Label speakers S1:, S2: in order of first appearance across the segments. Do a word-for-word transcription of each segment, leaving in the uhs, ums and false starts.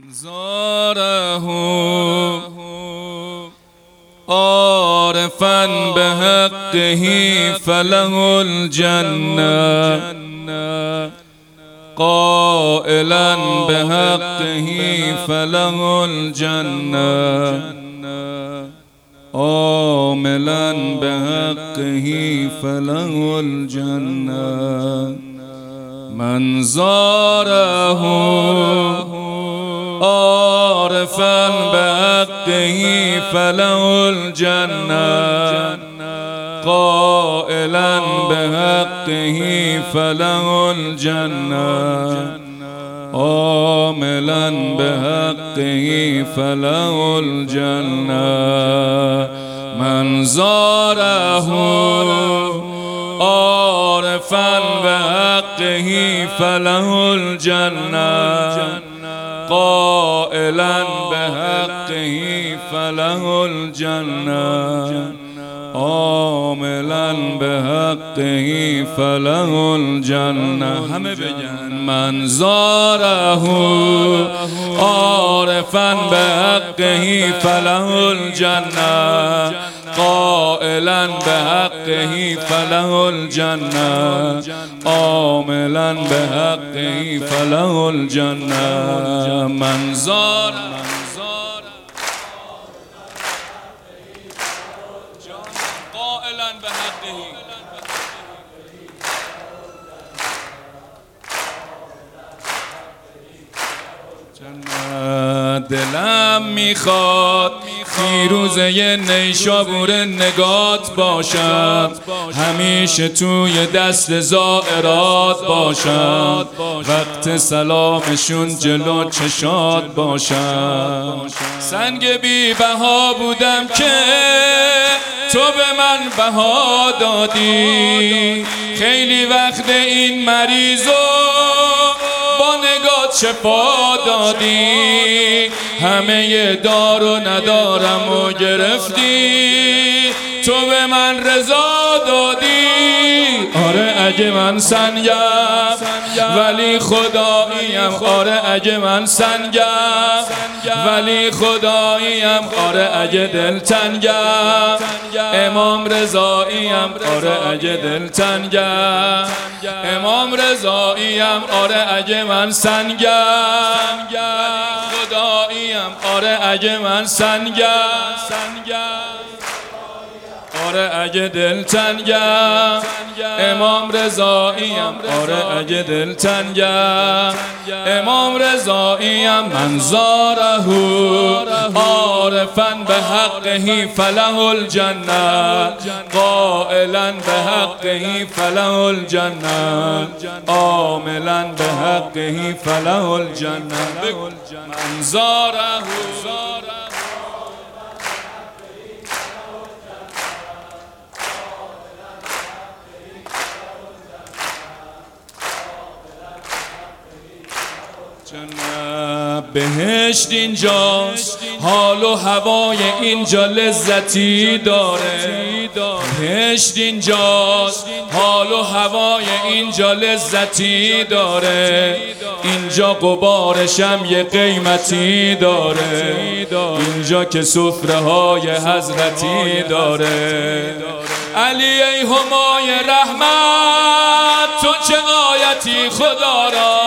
S1: زاره عارفا بحقه فله الجنة قائلا بحقه فله الجنة عاملا بحقه فله الجنة من زاره عارفا بحقه فله الجنة قائلا بحقه فله الجنة عاملا بحقه فله الجنة من زاره عارفا بحقه فله الجنة قائلا بحقه فله الجنة عاملا بحقه فله الجنة. همه بگن من زاره عارفا بحقه فله الجنة قائلا بحقه فله الجنة عاملا بحقه فله الجنة. من زاره قائلا بحقه جنت. دلم میخواد فیروزه نیشابور نگات باشم، همیشه توی دست زائرات باشم، وقت سلامشون جلو چشات باشم. سنگ بی بها بودم که تو به من بها دادی، خیلی وقت این مریضو با نگات شفا دادی، همه دار و ندارم و گرفتی، تو به من رضا دادی. آره اگه من سنگم ولی خداییم، آره اگه من سنگم ولی خداییم، آره اگه دلتنگم امام رضاییم، آره اگه دلتنگم امام رضاییم، آره اگه من سنگم خداییم، آره اگه من سنگم آره اگه دلتنگم امام رضاییم، آره اگه دلتنگم امام رضاییم. من زاره عارفا بحقه فله الجنة قائلا بحقه فله الجنة عاملا بحقه فله الجنة. من زاره بهشت اینجاست، حال و هوای اینجا لذتی داره. بهشت اینجاست، حال و هوای اینجا لذتی داره. اینجا غبارشم یه قیمتی داره، اینجا که سفره های حضرتی داره. علی ای همای رحمت تو چه آیتی خدا را،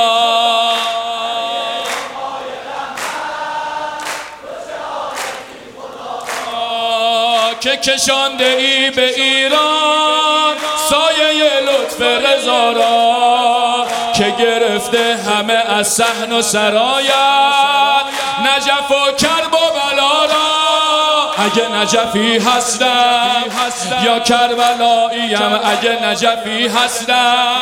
S1: که کشانده ای به ایران سایه لطف رضا را، که گرفته همه از صحن و سرایت نجف و کرب و بلا را. اگه نجفی هستم یا کربلاییم، اگه نجفی هستم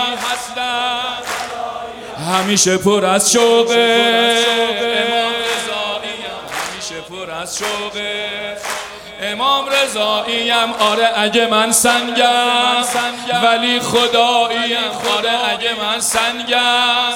S1: همیشه پر از شوقه امام رضاییم، همیشه پر از شوقه امام رضاییم. آره اگه من سنگم ولی خداییم، آره اگه من سنگم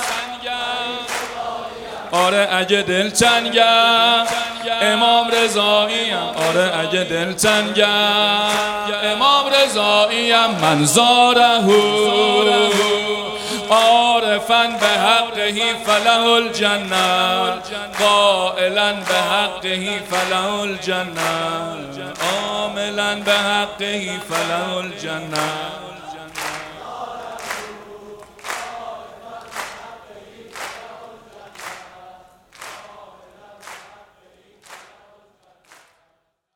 S1: آره اگه دلتنگم امام رضاییم، آره اگه دلتنگم امام رضاییم. من زاره عارفا به حقه فله الجنه قائلا به حقه فله الجنه عاملا به حقه فله الجنه.